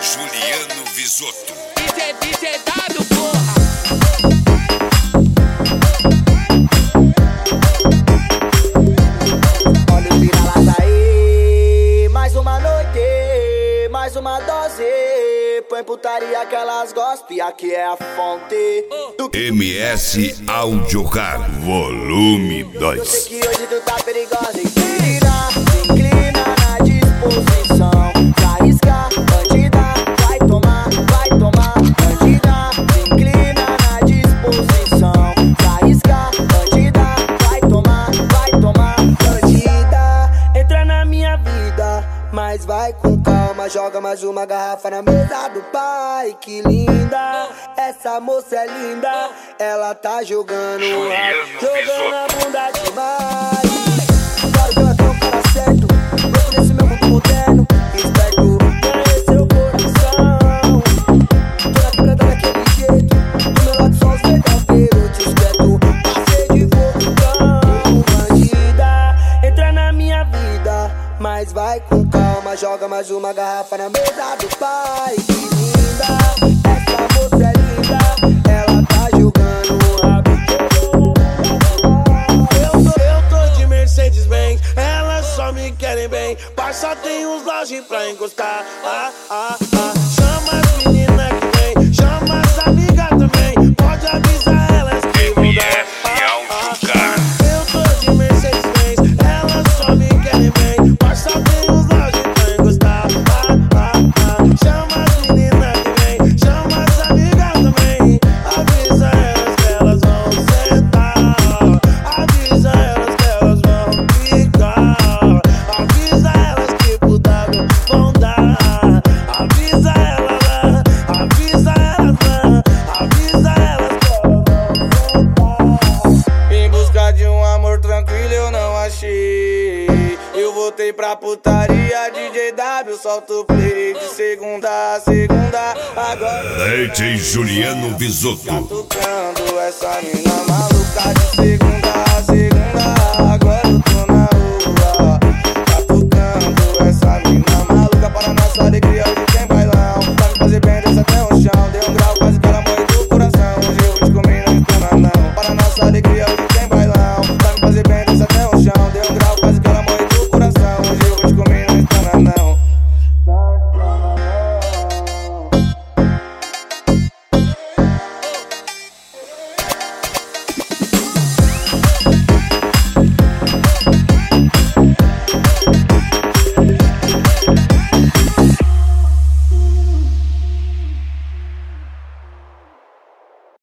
Juliano Visotto. DJ W, porra. Olha o vira-lata aí, mais uma noite, mais uma dose. Põe putaria que elas gostam e aqui é a fonte do MS Audiocar, volume 2. Eu sei que hoje tu tá perigosa. Inclina na disposição. Pra arriscar, bandida, vai tomar, bandida. Inclina na disposição. Pra arriscar, bandida, vai tomar, bandida. Entra na minha vida, mas vai com calma. Joga mais uma garrafa na mesa do pai. Que linda, essa moça é linda. Ela tá jogando a bunda demais. Claro que ela tem um cara certo, louco nesse meu mundo moderno. Esperto, ganhei seu coração. Tô na quebrada daquele jeito, do meu lado só os verdadeiros. Discreto, passei de vulcão. Bandida, entra na minha vida, mas vai com calma. Joga mais uma garrafa na mesa do pai. Que linda, essa moça é linda. Ela tá jogando me querem bem, parça tem uns lojas pra encostar. Chama as meninas que vem, chama as amigas também. Pode avisar elas que vão dar. Eu tô de Mercedes-Benz, elas só me querem bem, parça tem uns lojas pra encostar. Chama as meninas que vem, chama as amigas também. Avisa elas que elas vão sentar. Avisa elas que elas vão ficar. Avisa elas que pro W vão dar. Avisa elas lá, avisa elas lá, avisa elas que elas vão voltar. Em busca de um amor tranquilo eu não achei. Eu voltei pra putaria, DJ W, solta o play de segunda a segunda. Agora DJ Juliano tá Visotto. tocando essa mina maluca de segunda a segunda. Agora